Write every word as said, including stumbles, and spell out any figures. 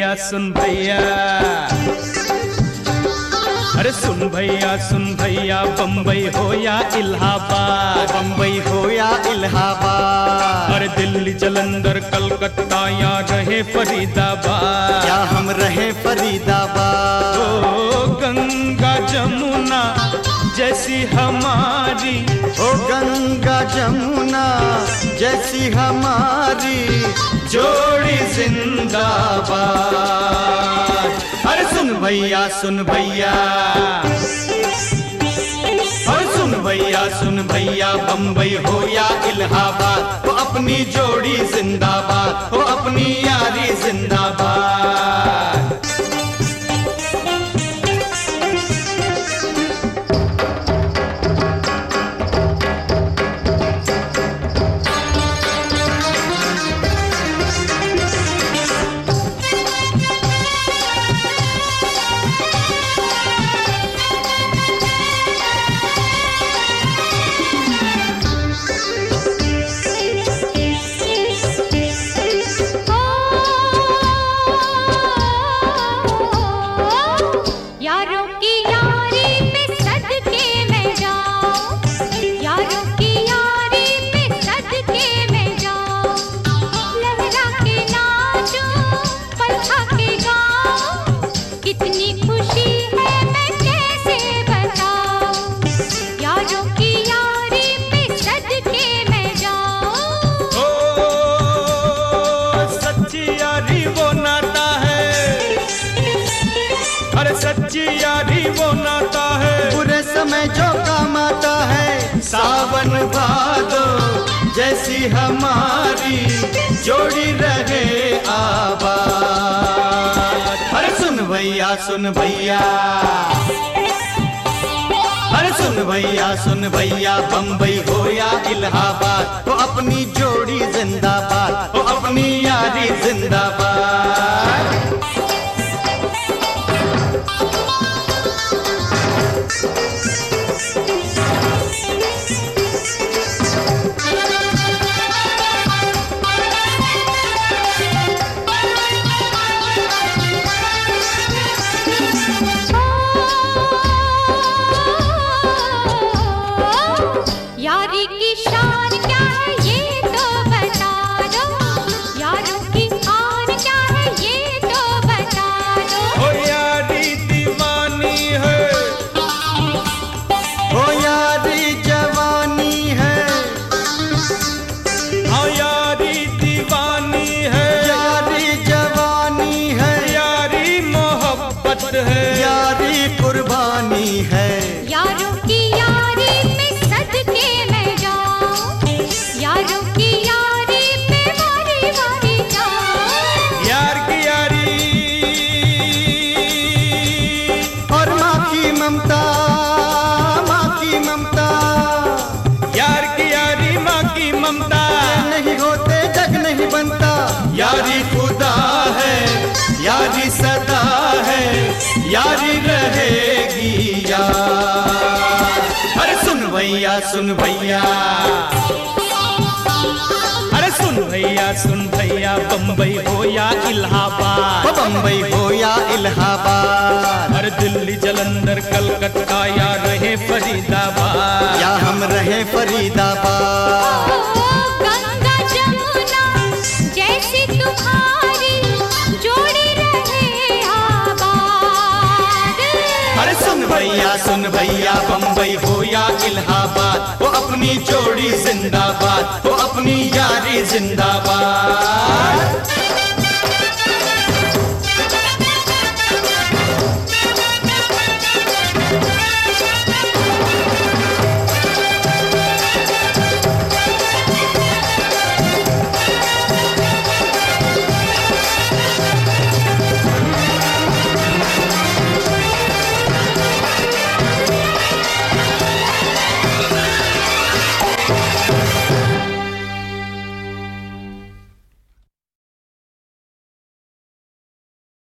भैया सुन भैया, अरे सुन भैया सुन भैया, बम्बई हो या इलाहाबाद, बम्बई हो या इलाहाबाद, अरे दिल्ली जलंधर कलकत्ता या रहे फरीदाबाद, या हम रहे फरीदाबाद। ओ गंगा जमुना जैसी हमारी, ओ गंगा जमुना जैसी हमारी जोड़ी जिंदाबाद। अरे सुन भैया सुन भैया, अरे सुन भैया सुन भैया, बम्बई हो या इलाहाबाद, वो अपनी जोड़ी जिंदाबाद, वो अपनी यारी जिंदाबाद। सच्ची यारी वो नाता है, बुरे समय जो काम आता है, सावन भादो जैसी हमारी जोड़ी रहे आबाद। अरे सुन भैया सुन भैया, अरे सुन भैया सुन भैया, बम्बई हो या इलाहाबाद, वो अपनी जोड़ी जिंदाबाद, वो अपनी यारी जिंदाबाद। यारी की शान क्या है ये तो बता दो, यारों की आन क्या है ये तो बता दो। ओ यारी दीवानी है, ओ यारी जवानी है, हाँ यारी दीवानी है, यारी जवानी है, यारी मोहब्बत है, यारी कुर्बानी है। यारों की यारी में सदके मैं जाऊं, यारों की यारी में वारी वारी जाऊं। यार की यारी और माँ की ममता, माँ की ममता, यार की यारी माँ की ममता, नहीं होते जग नहीं बनता। यारी खुदा है, यारी सदा है, यारी रहेगी यार। अरे सुन भैया सुन भैया, अरे सुन भैया सुन भैया, बम्बई हो या इलाहाबाद, वो बम्बई हो या इलाहाबाद, अरे दिल्ली जलंधर कलकत्ता या रहे फरीदाबाद, या हम रहे फरीदाबाद। गंगा जमुना जैसी तुम्हारी जोड़ी रहे आबाद। अरे सुन भैया सुन भैया, बम्बई हो या इलाहाबाद, वो अपनी जोड़ी जिंदाबाद, वो अपनी यारी जिंदाबाद।